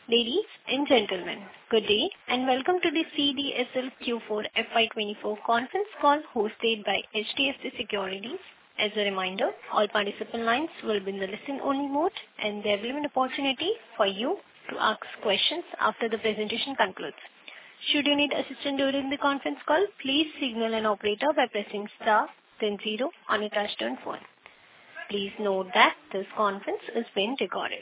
Ladies and gentlemen, good day and welcome to the CDSL Q4 FY24 conference call hosted by HDFC Securities. As a reminder, all participant lines will be in the listen-only mode and there will be an opportunity for you to ask questions after the presentation concludes. Should you need assistance during the conference call, please signal an operator by pressing star then 0 on your touch-tone phone. Please note that this conference is being recorded.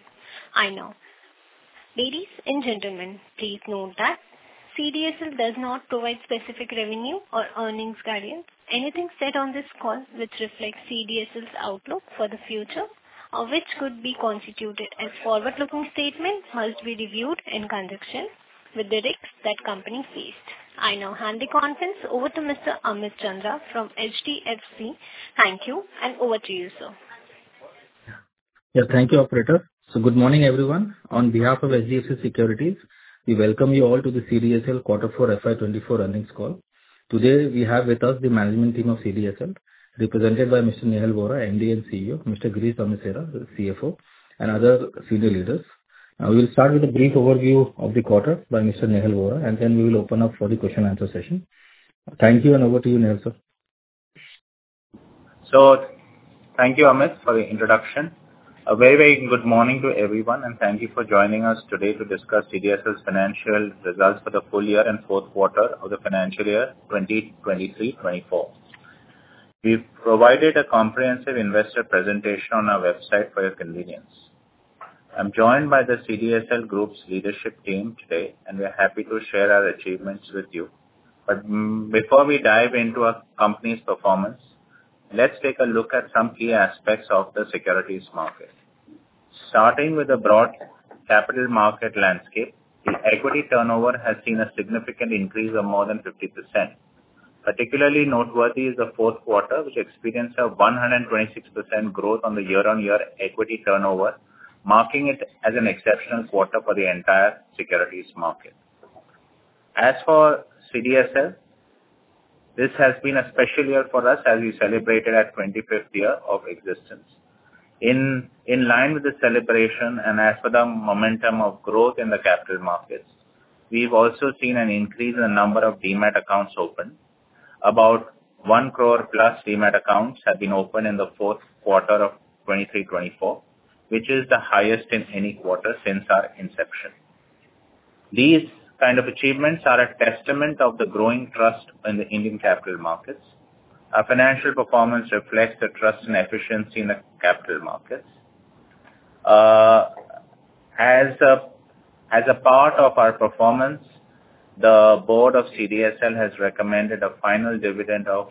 Ladies and gentlemen, please note that CDSL does not provide specific revenue or earnings guidance. Anything said on this call which reflects CDSL's outlook for the future or which could be constituted as forward-looking statement must be reviewed in conjunction with the risks that company faced. I now hand the conference over to Mr. Amit Chandra from HDFC. Thank you and over to you, sir. Yeah, thank you, operator. So good morning, everyone. On behalf of HDFC Securities, we welcome you all to the CDSL Q4 FY24 earnings call. Today, we have with us the management team of CDSL, represented by Mr. Nehal Vora, MD and CEO, Mr. Girish Amesara, CFO, and other senior leaders. We will start with a brief overview of the quarter by Mr. Nehal Vora, and then we will open up for the question-answer session. Thank you, and over to you, Nehal, sir. So, thank you, Amit, for the introduction. A very, very good morning to everyone, and thank you for joining us today to discuss CDSL's financial results for the full year and fourth quarter of the financial year 2023-24. We've provided a comprehensive investor presentation on our website for your convenience. I'm joined by the CDSL Group's leadership team today, and we're happy to share our achievements with you. But before we dive into our company's performance, let's take a look at some key aspects of the securities market. Starting with the broad capital market landscape, the equity turnover has seen a significant increase of more than 50%. Particularly noteworthy is the fourth quarter, which experienced a 126% growth on the year-on-year equity turnover, marking it as an exceptional quarter for the entire securities market. As for CDSL, this has been a special year for us as we celebrated our 25th year of existence. In line with the celebration and as for the momentum of growth in the capital markets, we've also seen an increase in the number of Demat accounts opened. About 1 crore plus Demat accounts have been opened in the fourth quarter of 23-24, which is the highest in any quarter since our inception. These kind of achievements are a testament of the growing trust in the Indian capital markets. Our financial performance reflects the trust and efficiency in the capital markets. As a part of our performance, the board of CDSL has recommended a final dividend of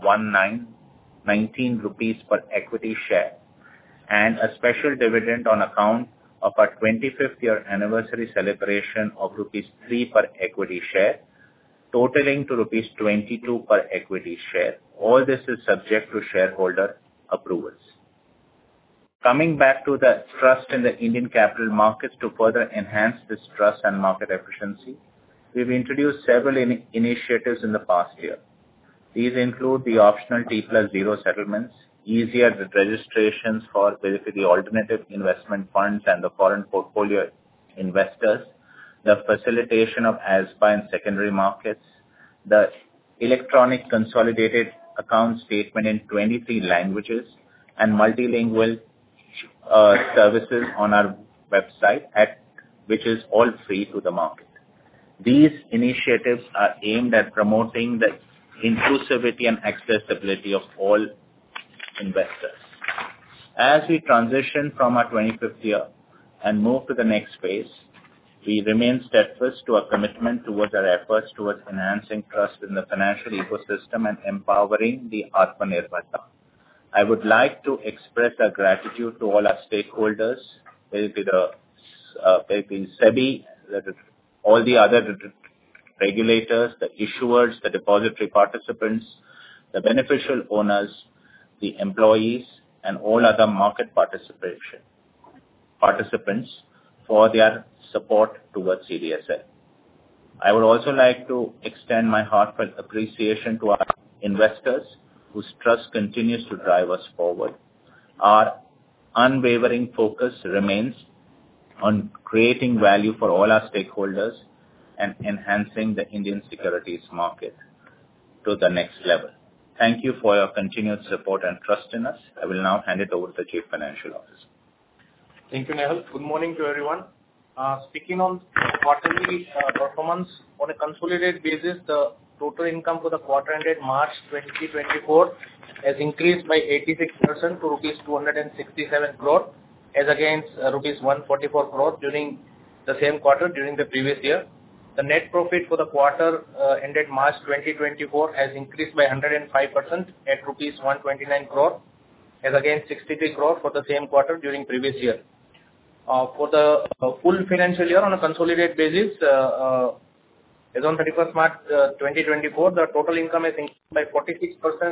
19 rupees per equity share and a special dividend on account of our 25th year anniversary celebration of rupees 3 per equity share, totaling to rupees 22 per equity share. All this is subject to shareholder approvals. Coming back to the trust in the Indian capital markets to further enhance this trust and market efficiency, we've introduced several initiatives in the past year. These include the optional T+0 settlements, easier registrations for basically the alternative investment funds and the foreign portfolio investors, the facilitation of ASBA in secondary markets, the electronic consolidated account statement in 23 languages, and multilingual services on our website, which is all free to the market. These initiatives are aimed at promoting the inclusivity and accessibility of all investors. As we transition from our 25th year and move to the next phase, we remain steadfast to our commitment towards our efforts towards enhancing trust in the financial ecosystem and empowering the Atmanirbharta. I would like to express our gratitude to all our stakeholders, basically SEBI, all the other regulators, the issuers, the depository participants, the beneficial owners, the employees, and all other market participants for their support towards CDSL. I would also like to extend my heartfelt appreciation to our investors whose trust continues to drive us forward. Our unwavering focus remains on creating value for all our stakeholders and enhancing the Indian securities market to the next level. Thank you for your continued support and trust in us. I will now hand it over to the Chief Financial Officer. Thank you, Nehal. Good morning to everyone. Speaking on quarterly performance, on a consolidated basis, the total income for the quarter ended March 2024 has increased by 86% to rupees 267 crore as against rupees 144 crore during the same quarter during the previous year. The net profit for the quarter ended March 2024 has increased by 105% at rupees 129 crore as against 63 crore for the same quarter during previous year. For the full financial year on a consolidated basis, as on 31st March 2024, the total income has increased by 46%.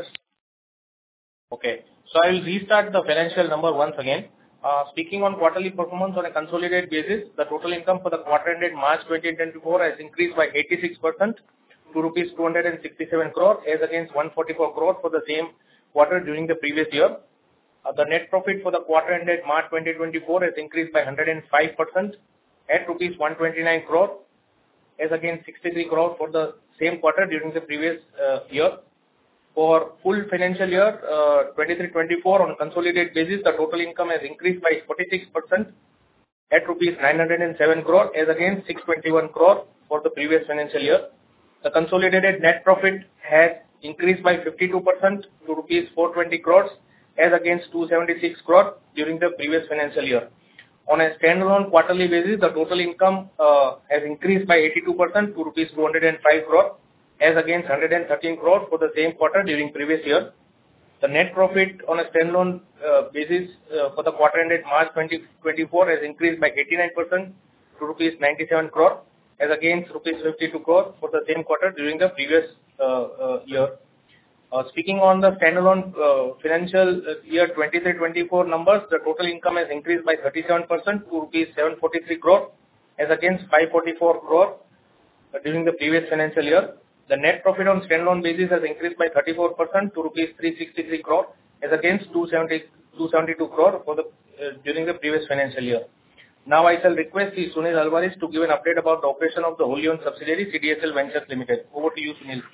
Okay, so I will restart the financial number once again. Speaking on quarterly performance on a consolidated basis, the total income for the quarter ended March 2024 has increased by 86% to rupees 267 crore as against 144 crore for the same quarter during the previous year. The net profit for the quarter ended March 2024 has increased by 105% at rupees 129 crore as against 63 crore for the same quarter during the previous year. For full financial year 23-24 on a consolidated basis, the total income has increased by 46% at rupees 907 crore as against 621 crore for the previous financial year. The consolidated net profit has increased by 52% to rupees 420 crores as against 276 crore during the previous financial year. On a standalone quarterly basis, the total income has increased by 82% to rupees 205 crore as against 113 crore for the same quarter during previous year. The net profit on a standalone basis for the quarter ended March 2024 has increased by 89% to rupees 97 crore as against rupees 52 crore for the same quarter during the previous year. Speaking on the standalone financial year 23-24 numbers, the total income has increased by 37% to rupees 743 crore as against 544 crore during the previous financial year. The net profit on standalone basis has increased by 34% to rupees 363 crore as against 272 crore for the during the previous financial year. Now I shall request Sunil Alvares to give an update about the operation of the wholly owned subsidiary CDSL Ventures Limited. Over to you, Sunil.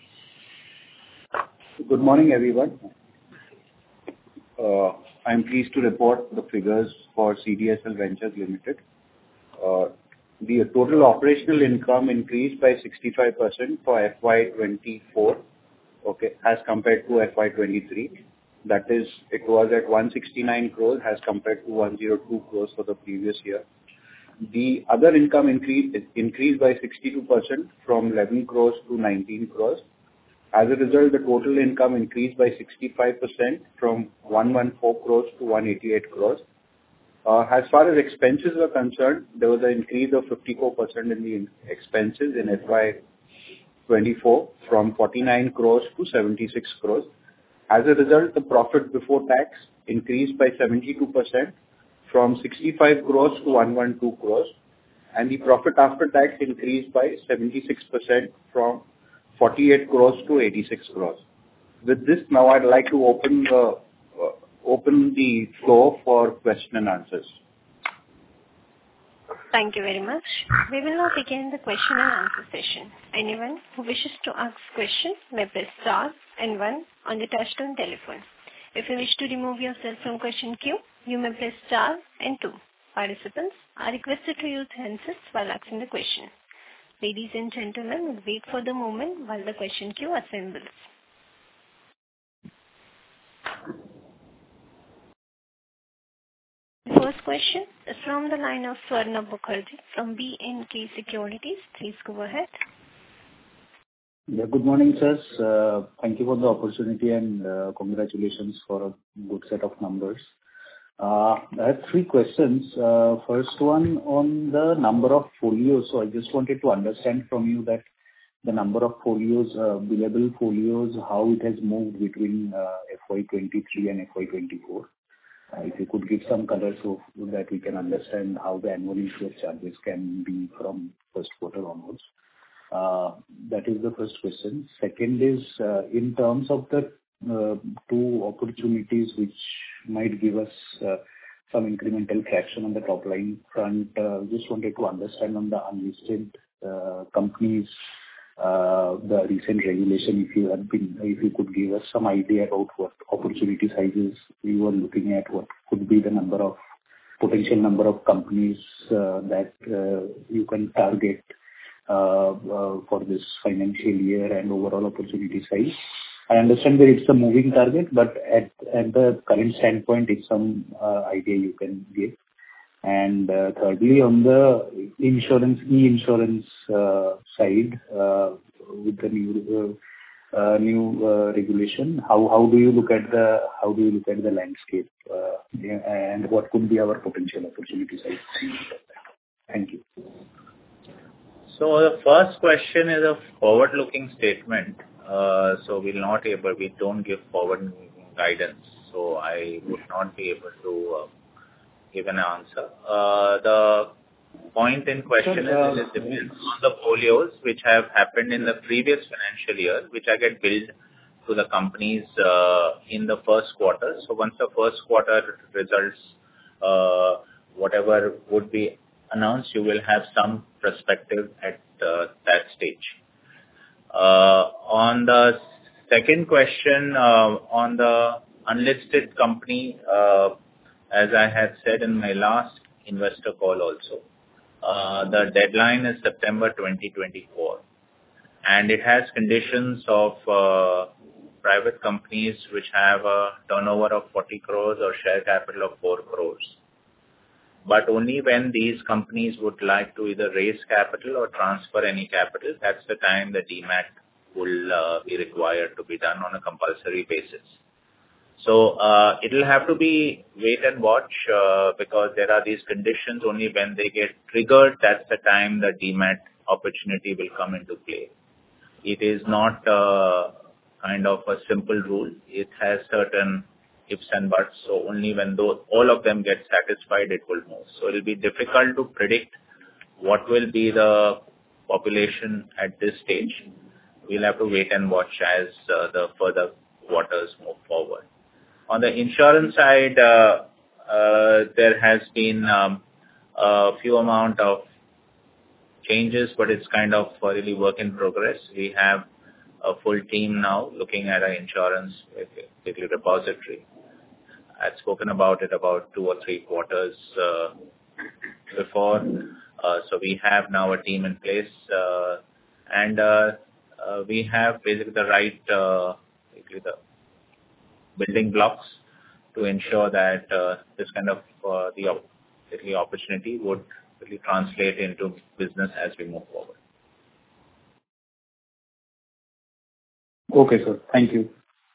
Good morning, everyone. I am pleased to report the figures for CDSL Ventures Limited. The total operational income increased by 65% for FY24, okay, as compared to FY23. That is, it was at 169 crores as compared to 102 crores for the previous year. The other income increased by 62% from 11 crores to 19 crores. As a result, the total income increased by 65% from 114 crores to 188 crores. As far as expenses were concerned, there was an increase of 54% in the expenses in FY24 from 49 crores to 76 crores. As a result, the profit before tax increased by 72% from 65 crores to 112 crores, and the profit after tax increased by 76% from 48 crores to 86 crores. With this, now I'd like to open the floor for question and answers. Thank you very much. We will now begin the question and answer session. Anyone who wishes to ask questions may press star and one on the touchtone telephone. If you wish to remove yourself from question queue, you may press star and two. Participants are requested to use handsets while asking the question. Ladies and gentlemen, we'll wait for the moment while the question queue assembles. The first question is from the line of Swarna Mukherjee from B&K Securities. Please go ahead. Yeah, good morning, sirs. Thank you for the opportunity and congratulations for a good set of numbers. I have three questions. First one on the number of folios. So I just wanted to understand from you that the number of folios, billable folios, how it has moved between FY23 and FY24. If you could give some color so that we can understand how the annual issuer charges can be from first quarter onwards. That is the first question. Second is in terms of the two opportunities which might give us some incremental traction on the top line front. Just wanted to understand on the unlisted companies, the recent regulation, if you could give us some idea about what opportunity sizes you are looking at, what could be the potential number of companies that you can target for this financial year and overall opportunity size. I understand that it's a moving target, but at the current standpoint, if some idea you can give. And thirdly, on the e-insurance side, with the new regulation, how do you look at the landscape, and what could be our potential opportunity size? Thank you. So the first question is a forward-looking statement. So we don't give forward guidance, so I would not be able to give an answer. The point in question is it depends on the folios which have happened in the previous financial year, which get billed to the companies in the first quarter. So once the first quarter results, whatever would be announced, you will have some perspective at that stage. On the second question, on the unlisted company, as I had said in my last investor call also, the deadline is September 2024, and it has conditions of private companies which have a turnover of 40 crores or share capital of 4 crores. But only when these companies would like to either raise capital or transfer any capital, that's the time the DMAT will be required to be done on a compulsory basis. So it will have to be wait and watch because there are these conditions. Only when they get triggered, that's the time the DMAT opportunity will come into play. It is not kind of a simple rule. It has certain ifs and buts. So only when all of them get satisfied, it will move. So it will be difficult to predict what will be the population at this stage. We'll have to wait and watch as the further quarters move forward. On the insurance side, there has been a few amount of changes, but it's kind of really work in progress. We have a full team now looking at our insurance, particularly repository. I'd spoken about it about 2 or 3 quarters before. So we have now a team in place, and we have basically the right basically the building blocks to ensure that this kind of the opportunity would really translate into business as we move forward. Okay, sir. Thank you.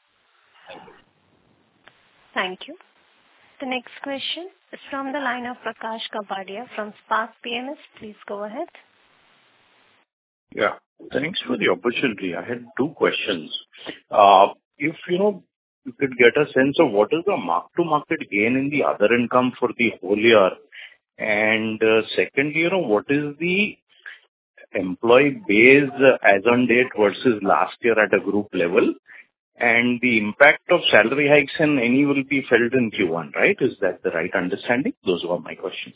Thank you. The next question is from the line of Prakash Kapadia from Spark PMS. Please go ahead. Yeah. Thanks for the opportunity. I had 2 questions. If you could get a sense of what is the mark-to-market gain in the other income for the whole year, and secondly, what is the employee base as on date versus last year at a group level, and the impact of salary hikes and any will be felt in Q1, right? Is that the right understanding? Those were my questions.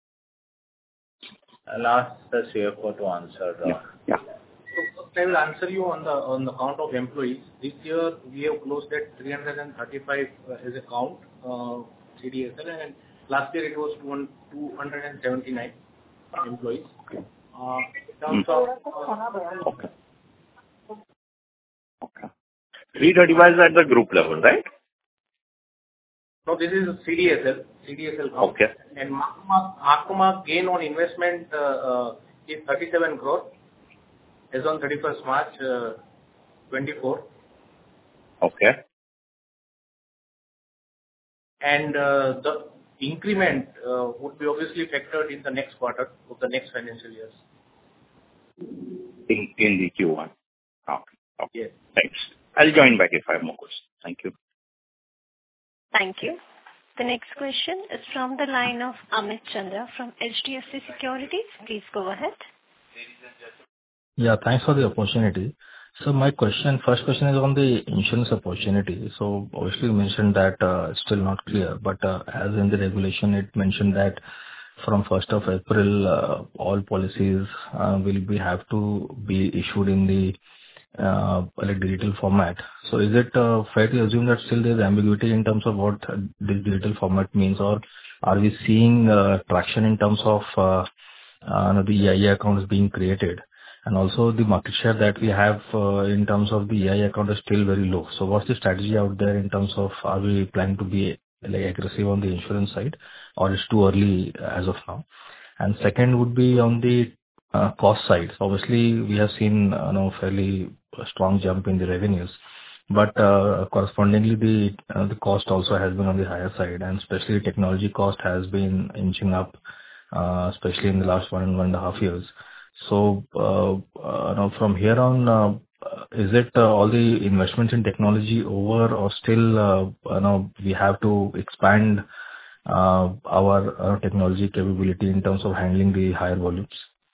I'll ask the CFO to answer. Yeah. So I will answer you on the count of employees. This year we have closed at 335 as a count, CDSL, and last year it was 279 employees. Okay. In terms of Okay. 335 is at the group level, right? No, this is CDSL count. Okay. And mark-to-market gain on investment is 37 crore as on 31st March 24. Okay. And the increment would be obviously factored in the next quarter of the next financial years. In the Q1. Okay. Yes. Thanks. I'll join back if I have more questions. Thank you. Thank you. The next question is from the line of Amit Chandra from HDFC Securities. Please go ahead. Yeah, thanks for the opportunity. So my first question is on the insurance opportunity. So obviously you mentioned that it's still not clear, but as in the regulation, it mentioned that from 1st of April, all policies will have to be issued in the like digital format. So is it fair to assume that still there's ambiguity in terms of what this digital format means, or are we seeing traction in terms of the EIA accounts being created? And also the market share that we have in terms of the EIA account is still very low. So what's the strategy out there in terms of, are we planning to be like aggressive on the insurance side, or it's too early as of now? And second would be on the cost side. So obviously we have seen fairly strong jump in the revenues, but correspondingly the cost also has been on the higher side, and especially technology cost has been inching up, especially in the last 1.5 years. So from here on, is it all the investments in technology over, or still we have to expand our technology capability in terms of handling the higher volumes?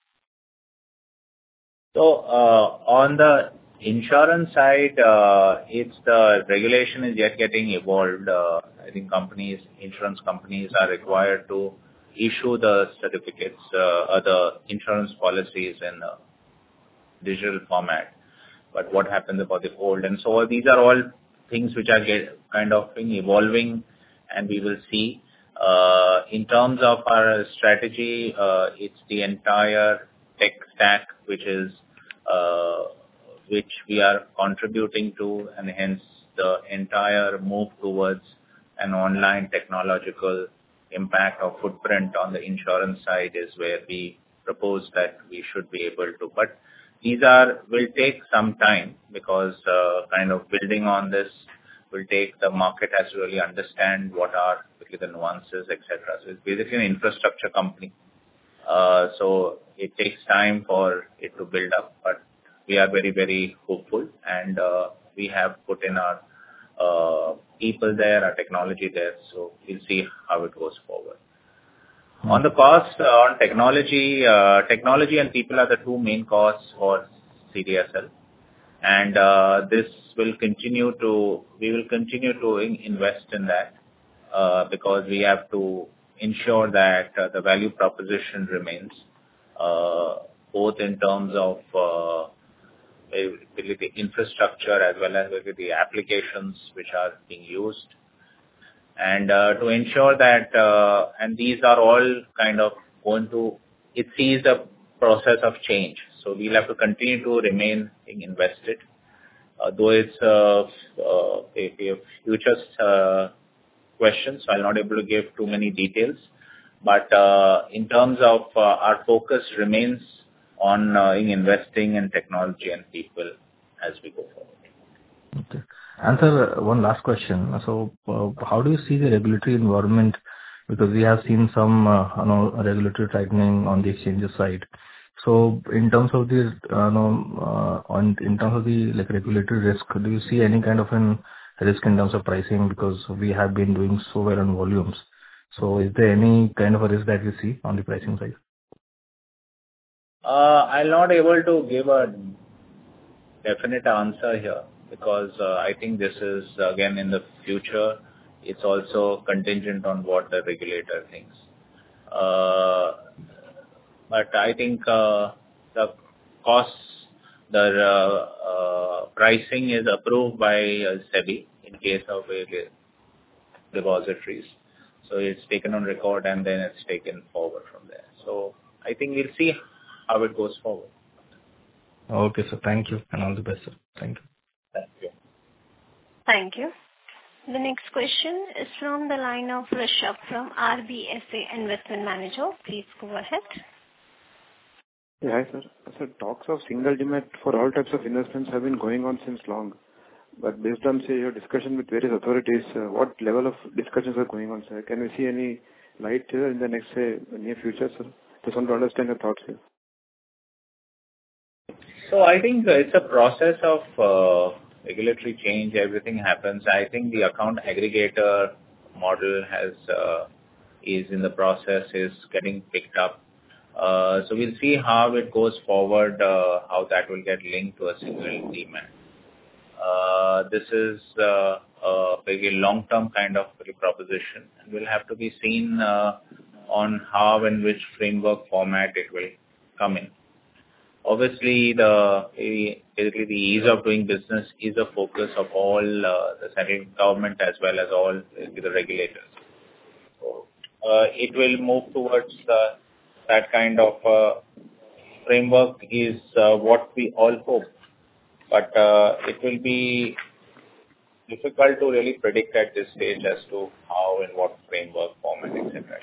So on the insurance side, it's the regulation is yet getting evolved. I think insurance companies are required to issue the certificates, the insurance policies in digital format. But what happens about the old? And so these are all things which are kind of evolving, and we will see. In terms of our strategy, it's the entire tech stack which we are contributing to, and hence the entire move towards an online technological impact or footprint on the insurance side is where we propose that we should be able to. But these will take some time, because kind of building on this will take, the market has to really understand what are the nuances, etc. So it's basically an infrastructure company. So it takes time for it to build up, but we are very, very hopeful, and we have put in our people there, our technology there. So we'll see how it goes forward. On the cost, on technology and people are the two main costs for CDSL. And we will continue to invest in that, because we have to ensure that the value proposition remains, both in terms of the infrastructure as well as the applications which are being used. And to ensure that, and these are all kind of it sees a process of change. So we'll have to continue to remain invested, though it's a future question, so I'll not able to give too many details. But in terms of our focus remains on investing in technology and people as we go forward. Okay. And sir, one last question. So how do you see the regulatory environment? Because we have seen some regulatory tightening on the exchanges side. So in terms of the like regulatory risk, do you see any kind of an risk in terms of pricing? Because we have been doing so well on volumes. So is there any kind of a risk that you see on the pricing side? I'm not able to give a definite answer here, because I think this is, again, in the future, it's also contingent on what the regulator thinks. But I think the costs, the pricing is approved by SEBI in case of depositories. So it's taken on record and then it's taken forward from there. So I think we'll see how it goes forward. Okay, sir. Thank you, and all the best, sir. Thank you. Thank you. Thank you. The next question is from the line of Rishabh from RBSA Investment Manager. Please go ahead. Yeah, hi, sir. Sir, talks of single demat for all types of investments have been going on since long. But based on, say, your discussion with various authorities, what level of discussions are going on, sir? Can we see any light here in the next, say, near future, sir? Just want to understand your thoughts here. So I think it's a process of regulatory change. Everything happens. I think the account aggregator model is in the process, is getting picked up. So we'll see how it goes forward, how that will get linked to a single demat. This is a very long-term kind of proposition, and will have to be seen on how and which framework format it will come in. Obviously, basically the ease of doing business is a focus of all the central government as well as all the regulators. So, it will move towards that kind of framework is what we all hope. But it will be difficult to really predict at this stage as to how and what framework, format, etc.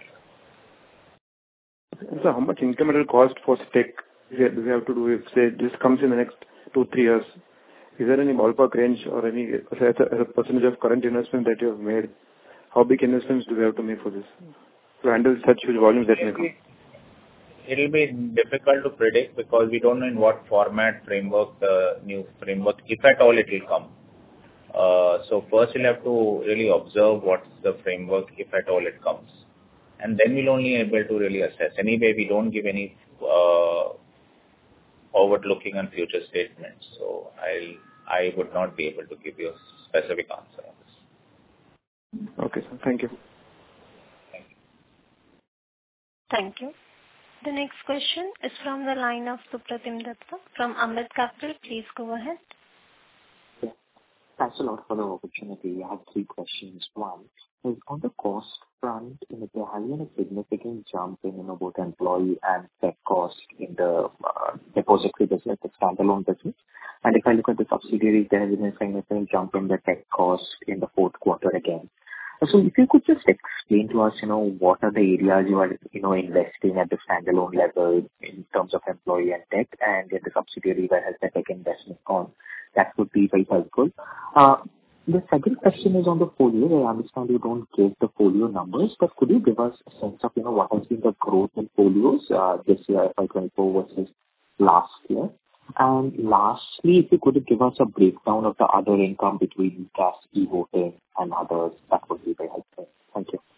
So how much incremental cost for stake we have to do if, say, this comes in the next 2-3 years? Is there any ballpark range or any, as a percentage of current investment that you have made? How big investments do we have to make for this to handle such huge volumes that may come? It will be difficult to predict because we don't know in what format framework, the new framework, if at all it will come. So first we'll have to really observe what's the framework, if at all it comes. And then we'll only be able to really assess. Anyway, we don't give any forward-looking and future statements. So I would not be able to give you a specific answer on this. Okay, sir. Thank you. Thank you. Thank you. The next question is from the line of Supratim Datta from Ambit Capital. Please go ahead. Thanks a lot for the opportunity. I have 3 questions. One is on the cost front, there has been a significant jump in both employee and tech cost in the depository business, the standalone business. And if I look at the subsidiaries, there has been a significant jump in the tech cost in the fourth quarter again. So if you could just explain to us, what are the areas you are, investing at the standalone level in terms of employee and tech, and in the subsidiary where has the tech investment gone, that would be very helpful. The second question is on the folio. I understand you don't give the folio numbers, but could you give us a sense of, what has been the growth in folios this year, FY24 versus last year? And lastly, if you could give us a breakdown of the other income between gas, e-voting and others, that would be very helpful. Thank you.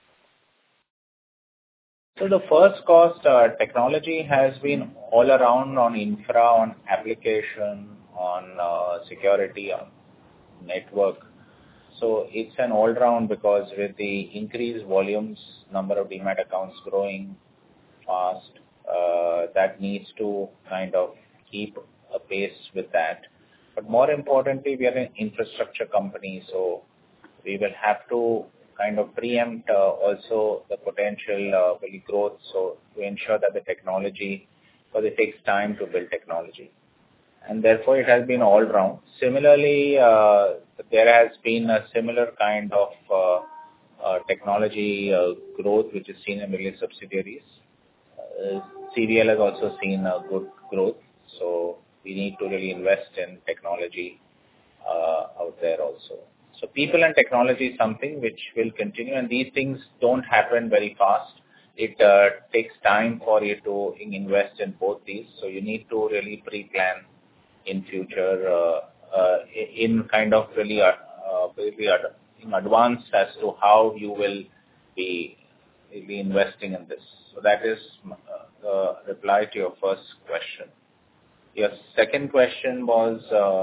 So the first cost, technology has been all around on infra, on application, on security, on network. So it's an all-round because with the increased volumes, number of demat accounts growing fast, that needs to kind of keep a pace with that. But more importantly, we are an infrastructure company, so we will have to kind of preempt also the potential growth, so to ensure that the technology, because it takes time to build technology. And therefore, it has been all round. Similarly, there has been a similar kind of technology growth which is seen in various subsidiaries. CVL has also seen a good growth, so we need to really invest in technology out there also. So people and technology is something which will continue, and these things don't happen very fast. It takes time for you to invest in both these, so you need to really pre-plan in future in kind of really in advance as to how you will be investing in this. So that is the reply to your first question. Your second question was...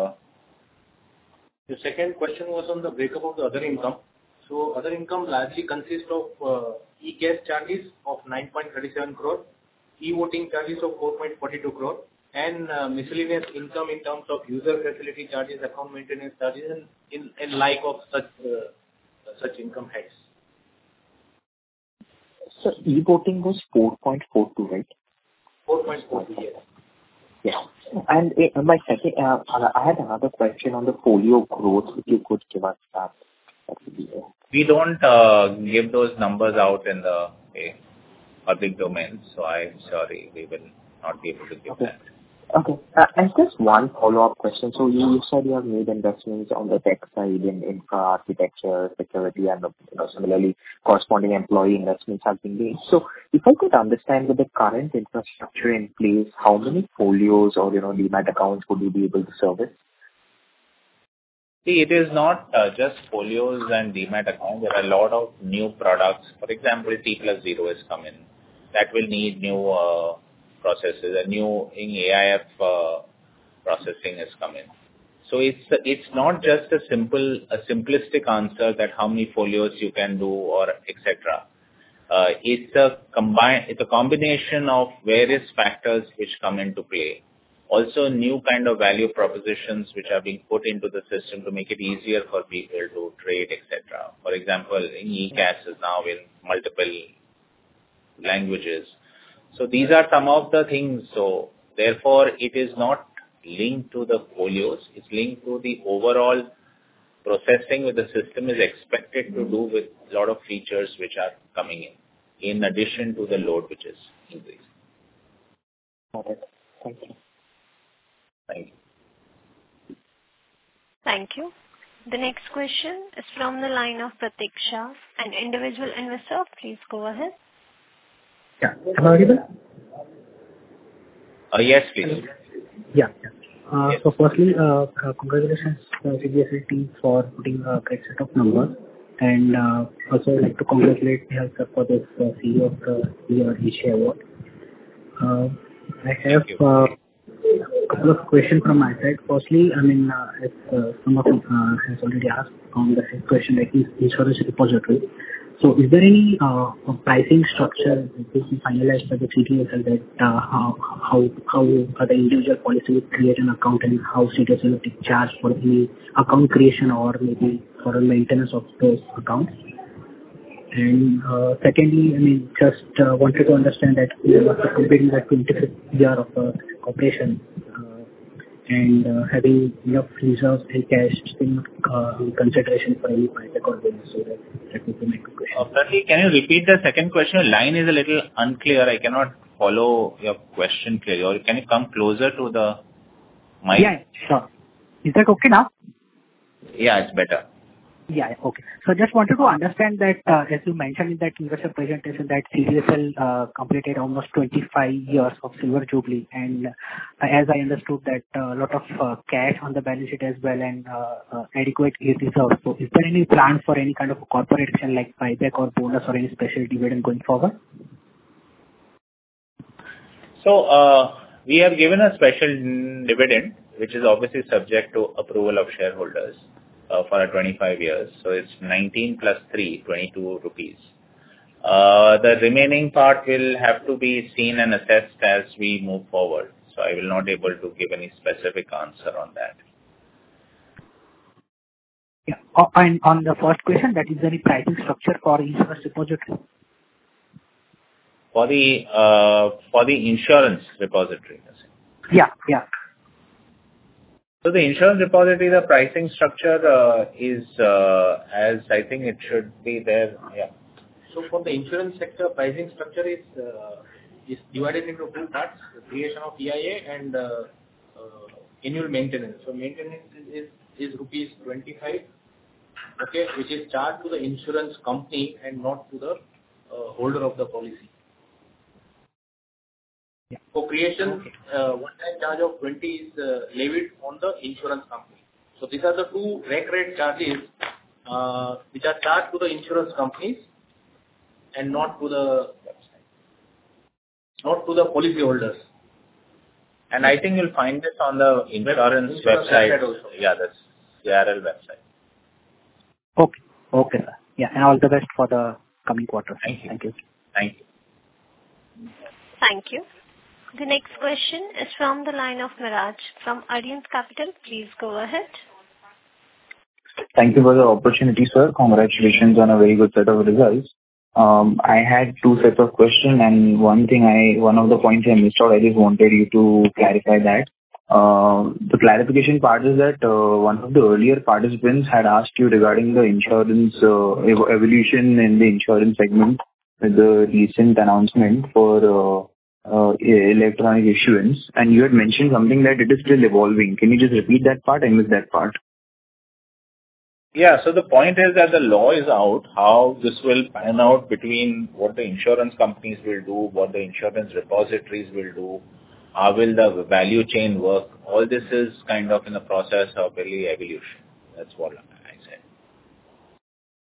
The second question was on the breakup of the other income. So other income largely consists of e-gas charges of 9.37 crore, e-voting charges of 4.42 crore, and miscellaneous income in terms of user facility charges, account maintenance charges, and like of such income heads. So e-voting was 4.42, right? 4.42, yes. Yeah. And my second, I had another question on the folio growth. If you could give us that would be it. We don't give those numbers out in the public domain, so I'm sorry, we will not be able to give that. Okay. And just one follow-up question. So you said you have made investments on the tech side in infra, architecture, security, and similarly corresponding employee investments have been made. So if I could understand with the current infrastructure in place, how many folios or demat accounts would you be able to service? See, it is not just folios and demat accounts. There are a lot of new products. For example, T+0 has come in. that will need new processes. A new AIF processing has come in. So it's not just a simplistic answer that how many folios you can do or etc. It's a combination of various factors which come into play. Also, new kind of value propositions which are being put into the system to make it easier for people to trade, etc. For example, in eCash is now in multiple languages. So these are some of the things. So therefore, it is not linked to the folios. It's linked to the overall processing with the system is expected to do with a lot of features which are coming in addition to the load which is increasing. Got it. Thank you. Thank you. Thank you. The next question is from the line of Pratiksha, an individual investor. Please go ahead. Yeah. Am I audible? Yes, please. Yeah. So firstly, congratulations to the CDSL team for putting a great set of numbers. And also I'd like to congratulate Nehal sir for this CEO of the Year Asia Award. I have a couple of questions from my side. Firstly, I mean, as some of you has already asked on the same question, like insurance repository. So is there any pricing structure that will be finalized by the CDSL that how the individual policy would create an account and how CDSL will take charge for the account creation or maybe for the maintenance of those accounts? And secondly, I mean, just wanted to understand that we are completing the 25th year of operation and having enough reserves and cash in consideration for any buyback or bonus. So that would be my question. Pratik, can you repeat the second question? Your line is a little unclear. I cannot follow your question clearly. Or can you come closer to the mic? Yeah, sure. Is that okay now? Yeah, it's better. Yeah, okay. So just wanted to understand that, as you mentioned in that investor presentation, that CDSL completed almost 25 years of Silver Jubilee, and as I understood that a lot of cash on the balance sheet as well and adequate reserves. So is there any plan for any kind of corporate action like buyback or bonus or any special dividend going forward? So we have given a special dividend, which is obviously subject to approval of shareholders. For 25 years. So it's 19 plus 3, 22 rupees. The remaining part will have to be seen and assessed as we move forward. So I will not be able to give any specific answer on that. Yeah. And on the first question, that is any pricing structure for insurance repository? For the insurance repository. Yeah. So the insurance repository, the pricing structure is as I think it should be there. Yeah. So for the insurance sector, pricing structure is divided into two parts: the creation of EIA and annual maintenance. So maintenance is rupees 25, okay, which is charged to the insurance company and not to the holder of the policy. For creation, one-time charge of 20 is levied on the insurance company. So these are the two rate charges which are charged to the insurance companies and not to the policy holders. And I think you'll find this on the insurance website. Yeah, that's JRL website. Okay, sir. Yeah, and all the best for the coming quarter. Thank you. Thank you. The next question is from the line of Miraj from Arihant Capital. Please go ahead. Thank you for the opportunity, sir. Congratulations on a very good set of results. I had two sets of questions, and one of the points I missed out, I just wanted you to clarify that. The clarification part is that one of the earlier participants had asked you regarding the insurance evolution in the insurance segment with the recent announcement for electronic issuance, and you had mentioned something that it is still evolving. Can you just repeat that part? I missed that part. Yeah, so the point is that the law is out. How this will pan out between what the insurance companies will do, what the insurance repositories will do, how will the value chain work, all this is kind of in the process of early evolution. That's what I said.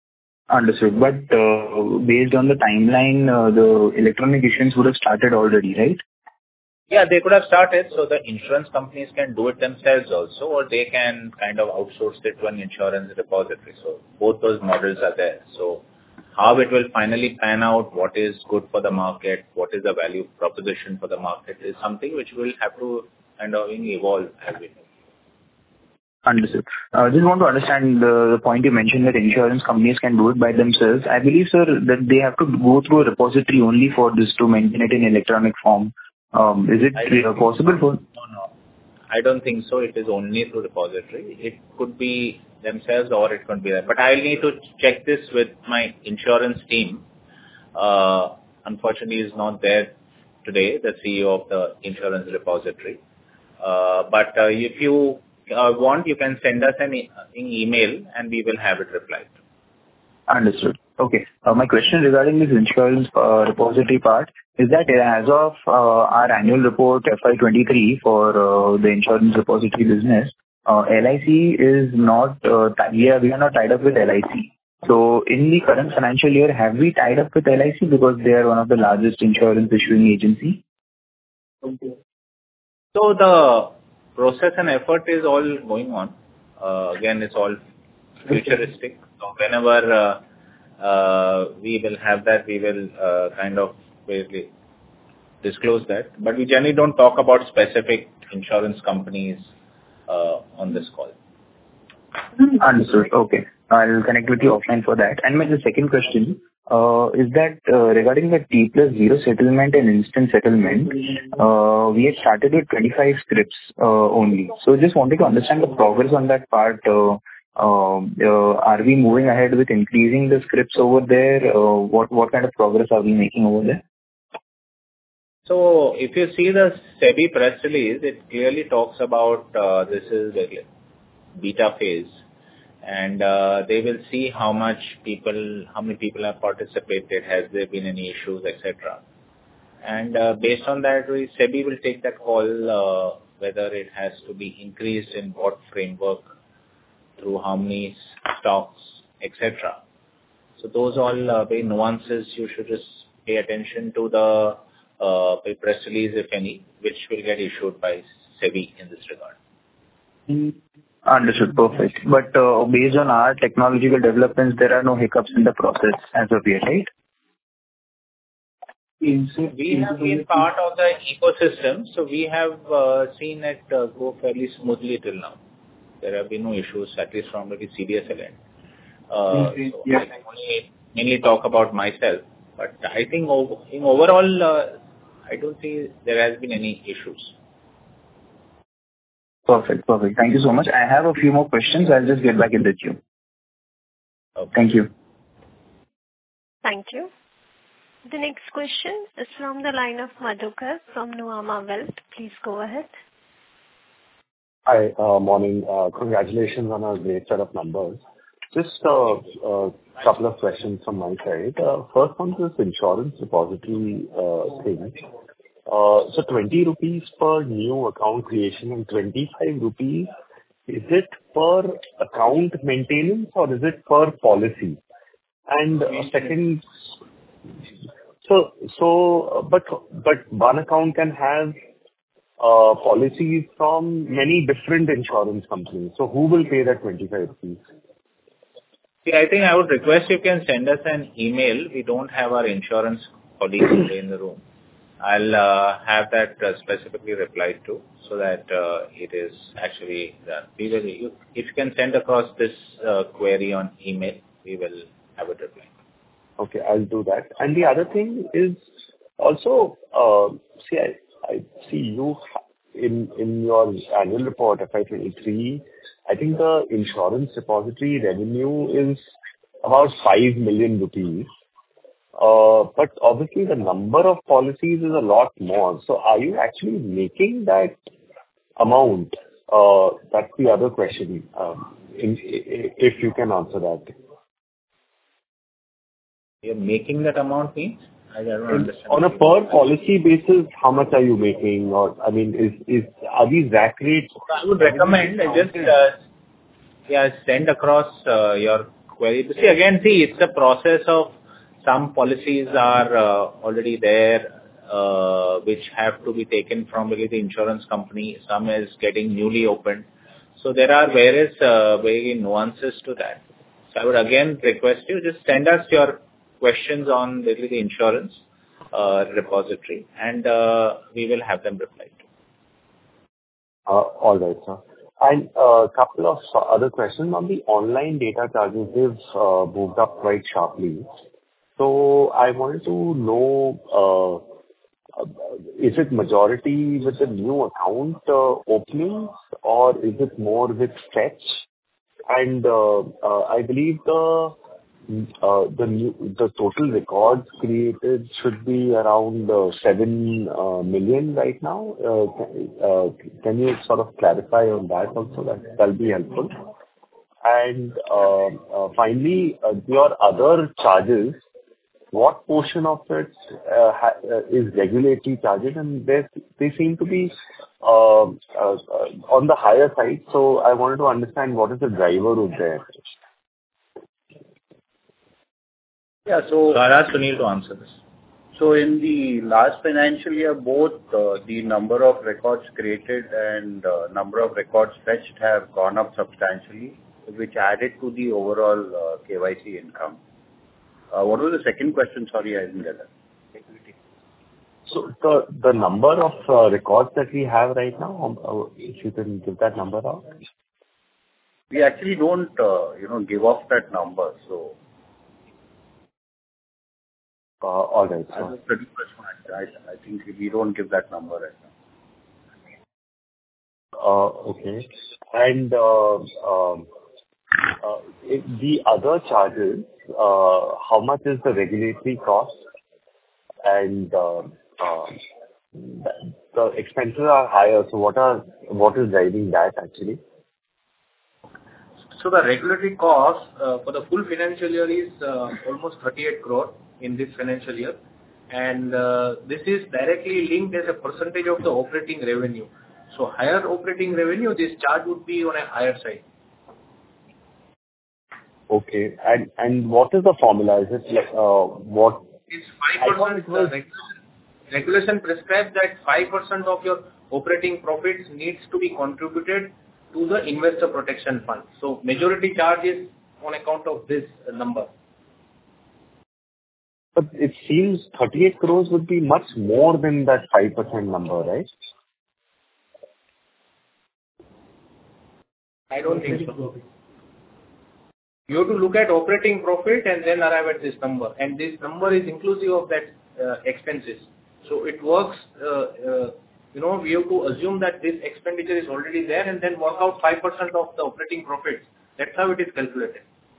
Understood. But based on the timeline, the electronic issuance would have started already, right? Yeah, they could have started, so the insurance companies can do it themselves also, or they can kind of outsource it to an insurance repository. So both those models are there. So how it will finally pan out, what is good for the market, what is the value proposition for the market, is something which will have to kind of evolve as we go. Understood. Just want to understand the point you mentioned that insurance companies can do it by themselves. I believe, sir, that they have to go through a repository only for this to maintain it in electronic form. Is it possible for? No. I don't think so. It is only through repository. It could be themselves or it could be that. But I'll need to check this with my insurance team. Unfortunately, he's not there today, the CEO of the insurance repository. But if you want, you can send us an email and we will have it replied. Understood. Okay. My question regarding this insurance repository part is that as of our annual report FY23 for the insurance repository business, LIC is not, we are not tied up with LIC. So in the current financial year, have we tied up with LIC because they are one of the largest insurance issuing agency? Okay. So the process and effort is all going on. Again, it's all futuristic. So whenever we will have that, we will kind of basically disclose that. But we generally don't talk about specific insurance companies on this call. Understood. Okay. I'll connect with you offline for that. And my second question is that regarding the T+0 settlement and instant settlement, we had started with 25 scripts only. So just wanted to understand the progress on that part. Are we moving ahead with increasing the scripts over there? What kind of progress are we making over there? So if you see the SEBI press release, it clearly talks about this is a beta phase, and they will see how many people have participated, has there been any issues, etc. And based on that, SEBI will take that call whether it has to be increased in what framework, through how many stocks, etc. So those all very nuances. You should just pay attention to the press release, if any, which will get issued by SEBI in this regard. Understood. Perfect. But based on our technological developments, there are no hiccups in the process as of yet, right? We have been part of the ecosystem, so we have seen it go fairly smoothly till now. There have been no issues, at least from the CDSL end. So I can only mainly talk about myself, but I think in overall, I don't see there has been any issues. Perfect. Thank you so much. I have a few more questions. I'll just get back in the queue. Okay. Thank you. Thank you. The next question is from the line of Madhukar from Nuvama Wealth. Please go ahead. Hi, morning. Congratulations on a great set of numbers. Just a couple of questions from my side. First on this insurance repository thing. So 20 rupees per new account creation and 25 rupees, is it per account maintenance or is it per policy? And second, but one account can have policies from many different insurance companies. So who will pay that 25 rupees? See, I think I would request you can send us an email. We don't have our insurance colleagues today in the room. I'll have that specifically replied to, so that it is actually done. If you can send across this query on email, we will have it replied. Okay, I'll do that. And the other thing is also, I see you in your annual report FY23. I think the insurance repository revenue is about 5 million rupees. But obviously the number of policies is a lot more. So are you actually making that amount? That's the other question. If you can answer that. You're making that amount means? I don't understand. On a per policy basis, how much are you making? Or I mean, are these rack rates? I would recommend just send across your query. See, again, it's a process of some policies are already there, which have to be taken from really the insurance company. Some is getting newly opened. So there are various very nuances to that. So I would again request you, just send us your questions on really the insurance repository, and we will have them replied to. All right, sir. And a couple of other questions on the online data charges. They've moved up quite sharply. So I wanted to know, is it majority with the new account openings, or is it more with fetch? And I believe the total records created should be around 7 million right now. Can you sort of clarify on that also? That'll be helpful. And finally, your other charges, what portion of it is regulatory charges? And they seem to be on the higher side. So I wanted to understand what is the driver of there. Yeah, so I'll ask Sunil to answer this. So in the last financial year, both the number of records created and number of records fetched have gone up substantially, which added to the overall KYC income. What was the second question? Sorry, I didn't get that. So the number of records that we have right now, if you can give that number out. We actually don't, give off that number. So. All right. As a pretty question, I think we don't give that number right now. Okay. And the other charges, how much is the regulatory cost? And the expenses are higher. So what is driving that actually? So the regulatory cost for the full financial year is almost 38 crore in this financial year, and this is directly linked as a percentage of the operating revenue. So higher operating revenue, this charge would be on a higher side. Okay, and what is the formula? Is it like what? It's 5%. Regulation prescribes that 5% of your operating profits needs to be contributed to the investor protection fund. So majority charge is on account of this number. But it seems 38 crores would be much more than that 5% number, right? I don't think so. You have to look at operating profit and then arrive at this number. And this number is inclusive of that expenses. So it works, we have to assume that this expenditure is already there and then work out 5% of the operating profits. That's how it is calculated.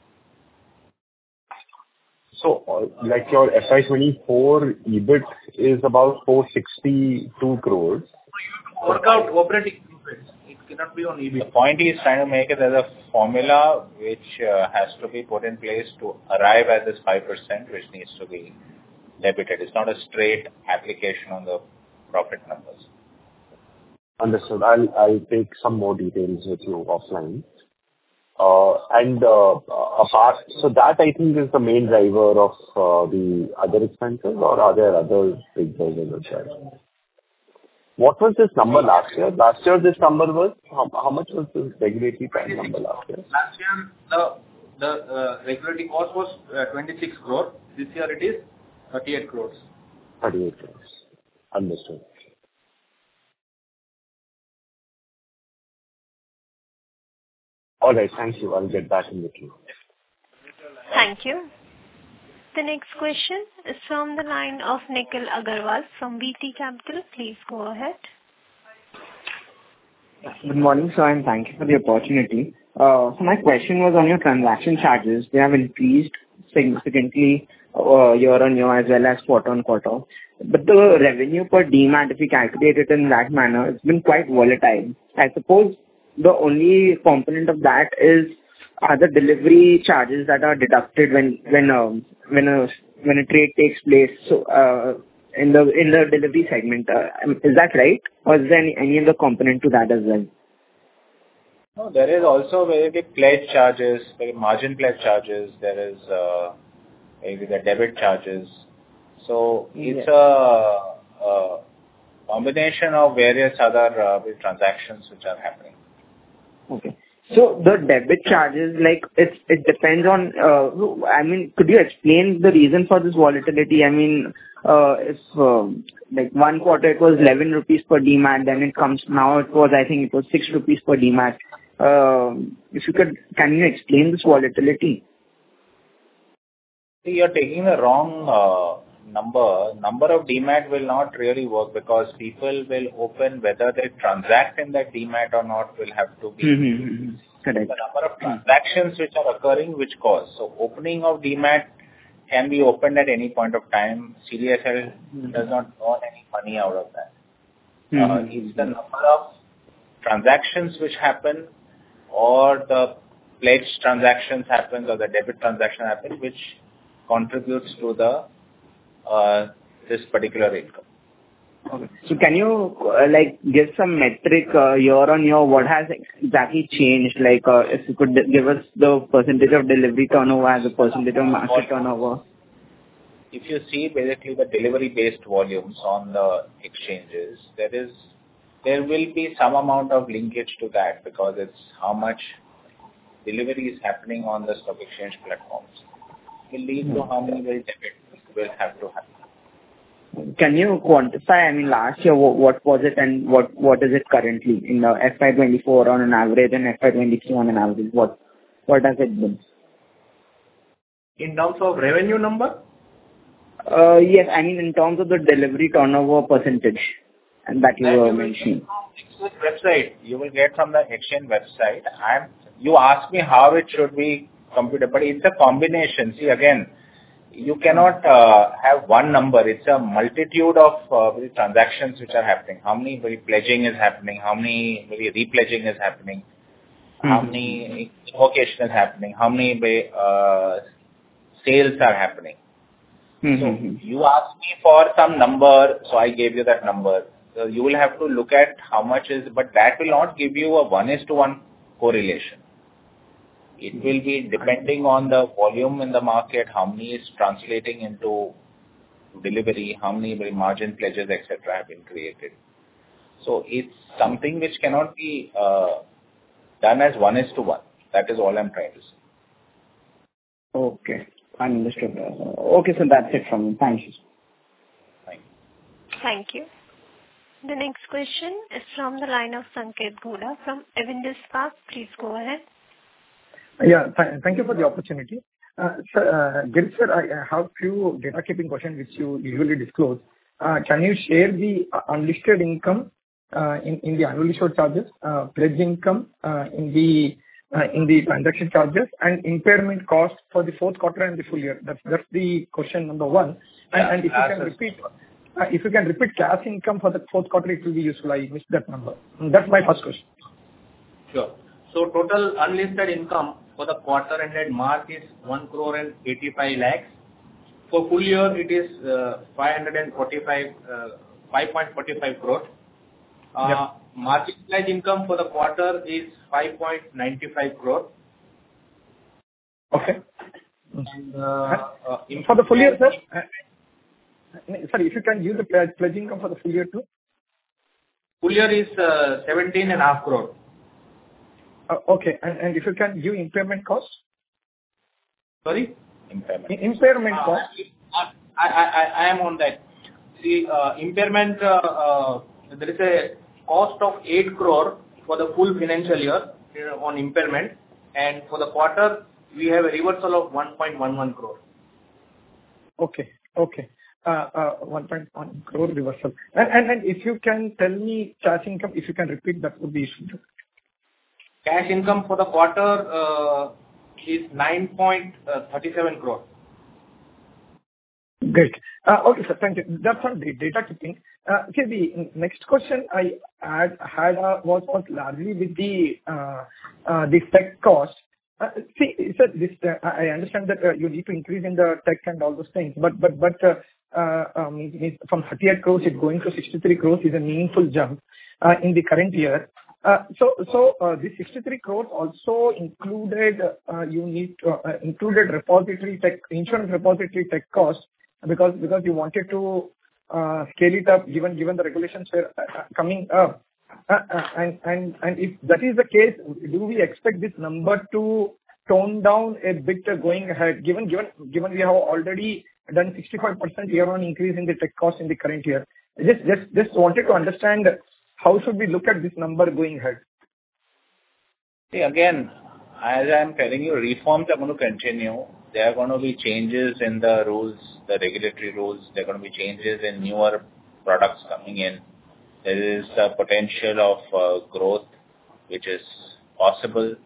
So, like your FY24 EBIT is about 462 crores. So you have to work out operating profits. It cannot be on EBIT. The point he is trying to make is there's a formula which has to be put in place to arrive at this 5%, which needs to be debited. It's not a straight application on the profit numbers. Understood. I'll take some more details with you offline. Apart, so that I think is the main driver of the other expenses, or are there other big drivers as well? What was this number last year? Last year this number was, how much was this regulatory time number last year? Last year the regulatory cost was 26 crore. This year it is 38 crores. 38 crores. Understood. All right, thank you. I'll get back in the queue. Thank you. The next question is from the line of Nikhil Agarwal from VT Capital. Please go ahead. Good morning, sir, and thank you for the opportunity. So my question was on your transaction charges. They have increased significantly year on year as well as quarter on quarter. But the revenue per demat, if we calculate it in that manner, it's been quite volatile. I suppose the only component of that are the delivery charges that are deducted when a trade takes place. So in the delivery segment, is that right, or is there any other component to that as well? No, there is also very big pledge charges, very margin pledge charges. There is maybe the debit charges. So it's a combination of various other transactions which are happening. Okay. So the debit charges, like it depends on, I mean, could you explain the reason for this volatility? I mean, if like one quarter it was 11 rupees per demat, then now it was, I think it was 6 rupees per demat. If you could, can you explain this volatility? See, you're taking the wrong number of demat will not really work because people will open whether they transact in that demat or not will have to be correct. The number of transactions which are occurring which cause. So opening of demat can be opened at any point of time. CDSL does not earn any money out of that. It's the number of transactions which happen or the pledge transactions happens or the debit transaction happens which contributes to the this particular income. Okay. So can you like give some metric year on year what has exactly changed? Like if you could give us the percentage of delivery turnover as a percentage of market turnover. If you see basically the delivery based volumes on the exchanges, there will be some amount of linkage to that because it's how much delivery is happening on the stock exchange platforms. Will lead to how many will debit will have to happen. Can you quantify, I mean, last year, what was it and what is it currently in the FY24 on an average and FY23 on an average? What has it been? In terms of revenue number? Yes, I mean in terms of the delivery turnover percentage and that you were mentioning. Website, you will get from the exchange website. You asked me how it should be computed, but it's a combination. See, again, you cannot have one number. It's a multitude of transactions which are happening. How many pledging is happening? How many repledging is happening? How many invocation is happening? How many sales are happening? So you asked me for some number, so I gave you that number. So you will have to look at how much is, but that will not give you a 1:1 correlation. It will be depending on the volume in the market, how many is translating into delivery, how many margin pledges, etc. have been created. So it's something which cannot be done as 1:1. That is all I'm trying to say. Okay, understood. Okay, so that's it from me. Thank you. Thank you. The next question is from the line of Sanket Godha from Avendus Spark. Please go ahead. Yeah, thank you for the opportunity. Girish sir, I have few data keeping questions which you usually disclose. Can you share the unlisted income in the annual issue charges, pledge income in the transaction charges, and impairment cost for the fourth quarter and the full year? That's the question number one. And if you can repeat cash income for the fourth quarter, it will be useful. I missed that number. That's my first question. Sure. So total unlisted income for the quarter ended March is 1 crore and 85 lakhs. For full year, it is 5.45 crore. Margin pledge income for the quarter is 5.95 crore. Okay. And, for the full year, sir? Sorry, if you can use the pledge income for the full year too? Full year is 17.5 crore. Okay. And if you can give impairment cost? Sorry? Impairment cost. I am on that. See, impairment, there is a cost of 8 crore for the full financial year on impairment. And for the quarter, we have a reversal of 1.11 crore. Okay. 1.1 crore reversal. And if you can tell me cash income, if you can repeat, that would be useful. Cash income for the quarter is 9.37 crore. Great. Okay, sir. Thank you. That's on the data keeping. Okay, the next question I had was largely with the tech cost. See, sir, this I understand that you need to increase in the tech and all those things, but from 38 crores, it going to 63 crores is a meaningful jump in the current year. This 63 crores also included repository tech, insurance repository tech cost because you wanted to scale it up given the regulations were coming up. And if that is the case, do we expect this number to tone down a bit going ahead, given we have already done 65% year-on increase in the tech cost in the current year? Just wanted to understand how should we look at this number going ahead? See, again, as I'm telling you, reforms are going to continue. There are going to be changes in the rules, the regulatory rules. There are going to be changes in newer products coming in. There is a potential of growth which is possible.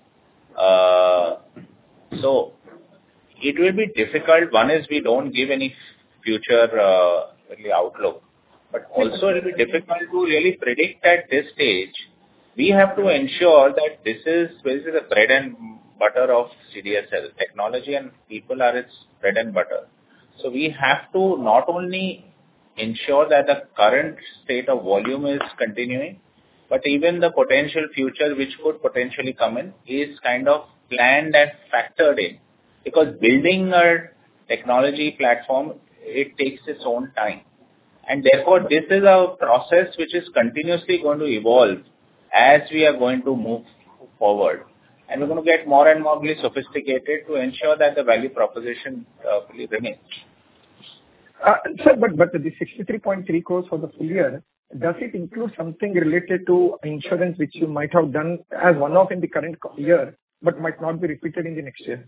So it will be difficult. One is we don't give any future really outlook, but also it will be difficult to really predict at this stage. We have to ensure that this is the bread and butter of CDSL. Technology and people are its bread and butter. So we have to not only ensure that the current state of volume is continuing, but even the potential future which could potentially come in is kind of planned and factored in. Because building a technology platform, it takes its own time. And therefore, this is a process which is continuously going to evolve as we are going to move forward. And we're going to get more and more sophisticated to ensure that the value proposition really remains. Sir, but the 63.3 crores for the full year, does it include something related to insurance which you might have done as one-off in the current year, but might not be repeated in the next year?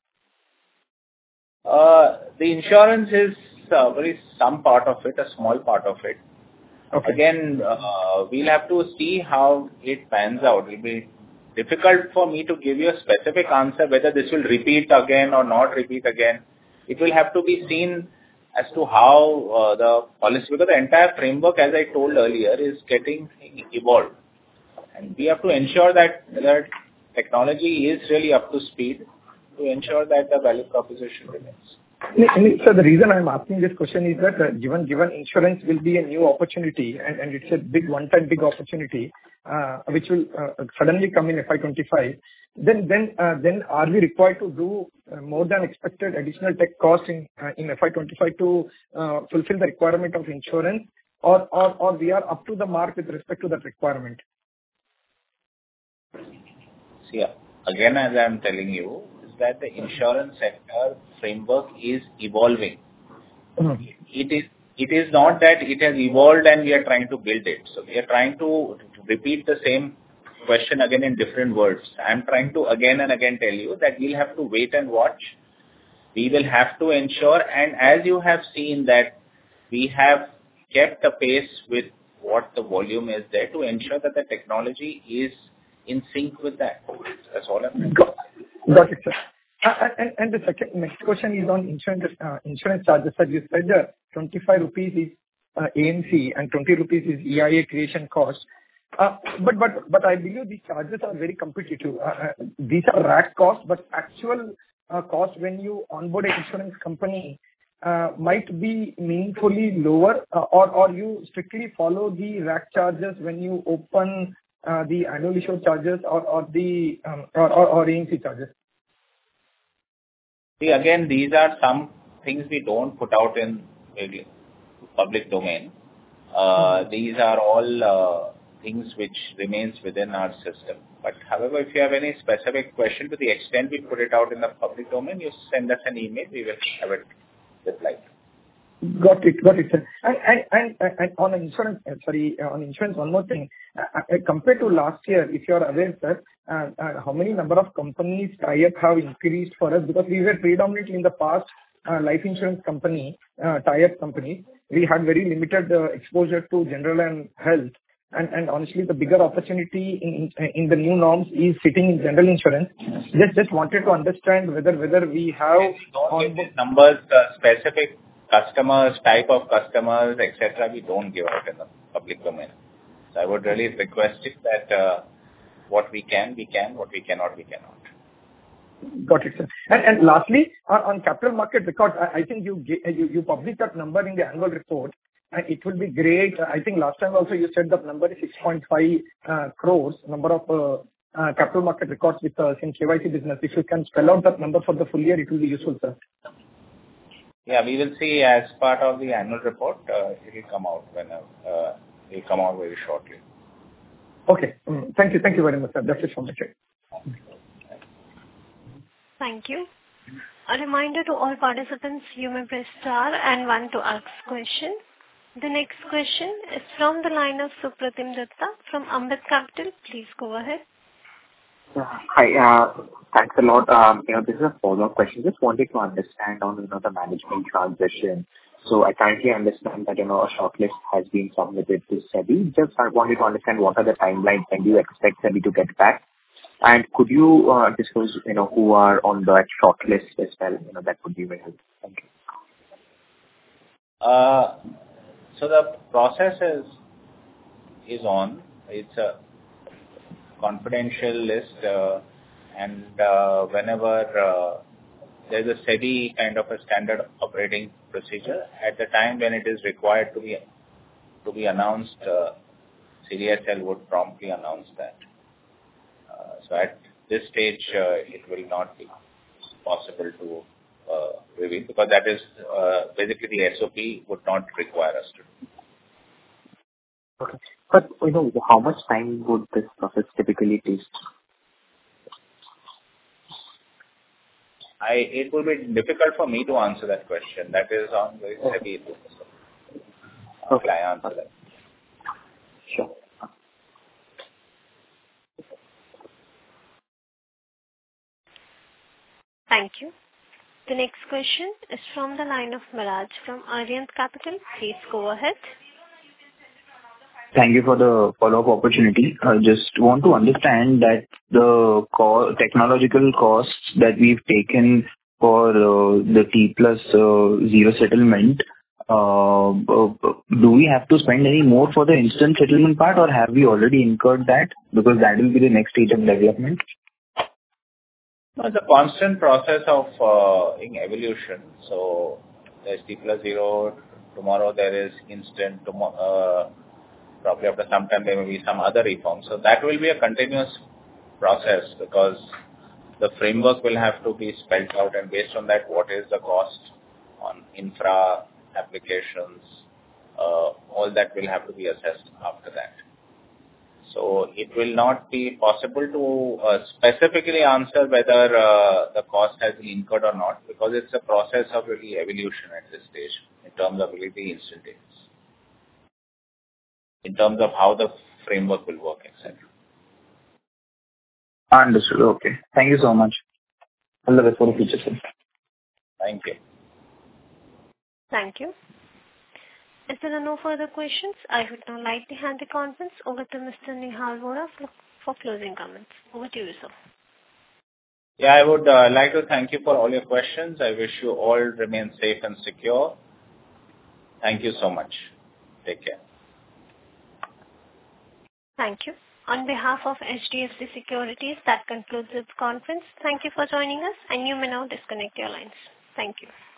The insurance is some part of it, a small part of it. Okay. Again, we'll have to see how it pans out. It will be difficult for me to give you a specific answer whether this will repeat again or not repeat again. It will have to be seen as to how the policy, because the entire framework, as I told earlier, is getting evolved. And we have to ensure that the technology is really up to speed to ensure that the value proposition remains. So the reason I'm asking this question is that given insurance will be a new opportunity and it's a big one-time big opportunity which will suddenly come in FY25, then are we required to do more than expected additional tech cost in FY25 to fulfill the requirement of insurance, or we are up to the mark with respect to that requirement? See, again, as I'm telling you, that the insurance sector framework is evolving. Mm-hmm. It is not that it has evolved and we are trying to build it. So we are trying to repeat the same question again in different words. I'm trying to again and again tell you that we'll have to wait and watch. We will have to ensure, and as you have seen that we have kept a pace with what the volume is there to ensure that the technology is in sync with that. That's all I'm saying. Got it, sir. And the next question is on insurance charges. Sir, you said 25 rupees is AMC and 20 rupees is EIA creation cost. But I believe these charges are very competitive. These are rack costs, but actual cost when you onboard an insurance company might be meaningfully lower, or you strictly follow the rack charges when you open the annual issue charges or AMC charges? See, again, these are some things we don't put out in public domain. These are all things which remains within our system. But however, if you have any specific question, to the extent we put it out in the public domain, you send us an email, we will have it replied. Got it, sir. And on insurance, one more thing. Compared to last year, if you are aware, sir, how many number of companies tie-up have increased for us? Because we were predominantly in the past life insurance company, tie-up company. We had very limited exposure to general and health. And honestly, the bigger opportunity in the new norms is sitting in general insurance. Just wanted to understand whether we have... We don't give these numbers, specific customers, type of customers, etc. We don't give out in the public domain. So I would really request it that what we can, what we cannot, we cannot. Got it, sir. And lastly, on capital market record, I think you published that number in the annual report. it would be great. I think last time also you said the number is 6.5 crores, number of capital market records with in KYC business. If you can spell out that number for the full year, it will be useful, sir. Yeah, we will see as part of the annual report. It will come out very shortly. Okay. Thank you. Thank you very much, sir. That's it from my side. Thank you. A reminder to all participants, you may press star and one to ask question. The next question is from the line of Supratim Datta from Ambit Capital. Please go ahead. Hi. Thanks a lot. This is a follow-up question. Just wanted to understand on the management transition. So I currently understand that a shortlist has been submitted to SEBI. Just I wanted to understand what are the timelines and do you expect SEBI to get back? And could you disclose who are on that shortlist as well? That would be very helpful. Thank you. So the process is on. It's a confidential list, and whenever there's a SEBI kind of a standard operating procedure, at the time when it is required to be announced, CDSL would promptly announce that. So at this stage, it will not be possible to reveal because that is basically the SOP would not require us to do. Okay. But how much time would this process typically take? It will be difficult for me to answer that question. That is on the SEBI. Okay, I answer that. Sure. Thank you. The next question is from the line of Miraj from Arihant Capital. Please go ahead. Thank you for the follow-up opportunity. I just want to understand that the technological costs that we've taken for the T+0 settlement, do we have to spend any more for the instant settlement part or have we already incurred that? Because that will be the next stage of development. No, it's a constant process of evolution. So there's T+0, tomorrow there is instant, probably after some time there may be some other reform. So that will be a continuous process because the framework will have to be spelled out and based on that what is the cost on infra applications, all that will have to be assessed after that. So it will not be possible to specifically answer whether the cost has been incurred or not because it's a process of really evolution at this stage in terms of really the instantaneous. In terms of how the framework will work, etc. Understood. Okay. Thank you so much. All the best for the future, sir. Thank you. Thank you. If there are no further questions, I would now like to hand the conference over to Mr. Nehal Vora for closing comments. Over to you, sir. Yeah, I would like to thank you for all your questions. I wish you all remain safe and secure. Thank you so much. Take care. Thank you. On behalf of HDFC Securities, that concludes this conference. Thank you for joining us, and you may now disconnect your lines. Thank you.